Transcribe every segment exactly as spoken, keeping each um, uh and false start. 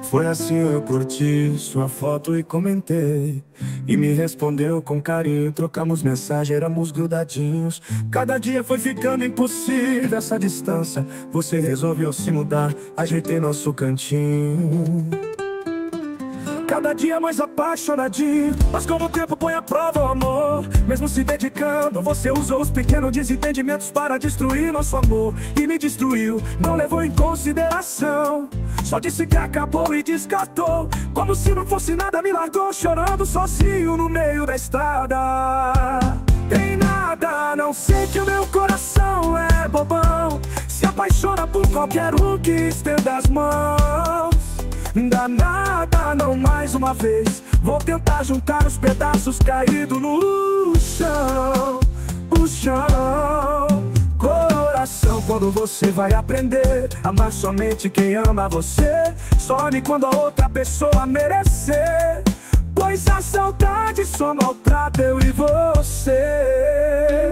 Foi assim, eu curti sua foto e comentei. E me respondeu com carinho, trocamos mensagem, éramos grudadinhos. Cada dia foi ficando impossível essa distância. Você resolveu se mudar, ajeitei nosso cantinho. Cada dia mais apaixonadinho, mas como o tempo põe à prova o amor. Mesmo se dedicando, você usou os pequenos desentendimentos para destruir nosso amor. E me destruiu, não levou em consideração. Só disse que acabou e descartou. Como se não fosse nada, me largou chorando sozinho no meio da estrada. Tem nada, não sei que o meu coração é bobão. Se apaixona por qualquer um que estenda as mãos. Dá nada, não, mais uma vez vou tentar juntar os pedaços caídos no chão. O chão, coração, quando você vai aprender a amar somente quem ama você. Some quando a outra pessoa merecer, pois a saudade só maltrata eu e você.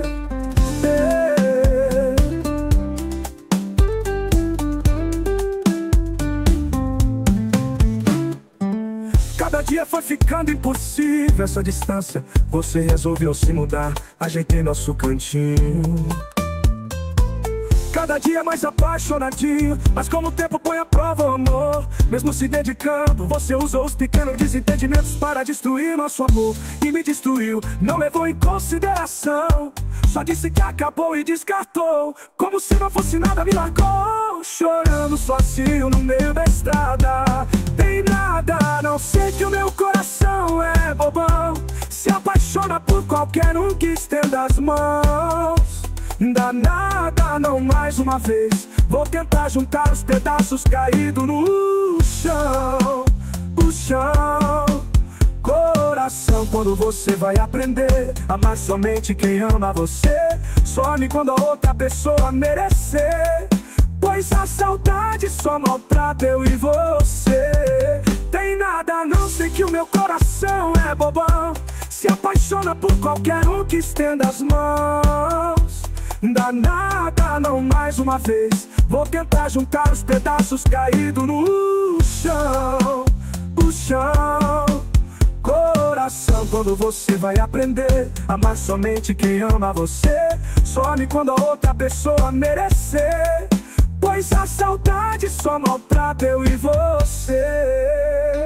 Cada dia foi ficando impossível essa distância. Você resolveu se mudar, ajeitei nosso cantinho. Cada dia mais apaixonadinho, mas como o tempo põe à prova o amor. Mesmo se dedicando, você usou os pequenos desentendimentos para destruir nosso amor. E me destruiu, não levou em consideração. Só disse que acabou e descartou. Como se não fosse nada, me largou chorando sozinho no meio da estrada. Tem nada, não sei que o meu coração é bobão. Se apaixona por qualquer um que estenda as mãos. Dá nada, não, mais uma vez vou tentar juntar os pedaços caídos no chão. O chão, coração, quando você vai aprender a amar somente quem ama você. Some quando a outra pessoa merecer, pois a saudade só maltrata eu e você. Tem nada, não sei que o meu coração é bobão. Se apaixona por qualquer um que estenda as mãos. Dá nada, não, mais uma vez vou tentar juntar os pedaços caídos no chão. O chão, coração, quando você vai aprender a amar somente quem ama você. Some quando a outra pessoa merecer, pois a saudade só maltrata eu e você.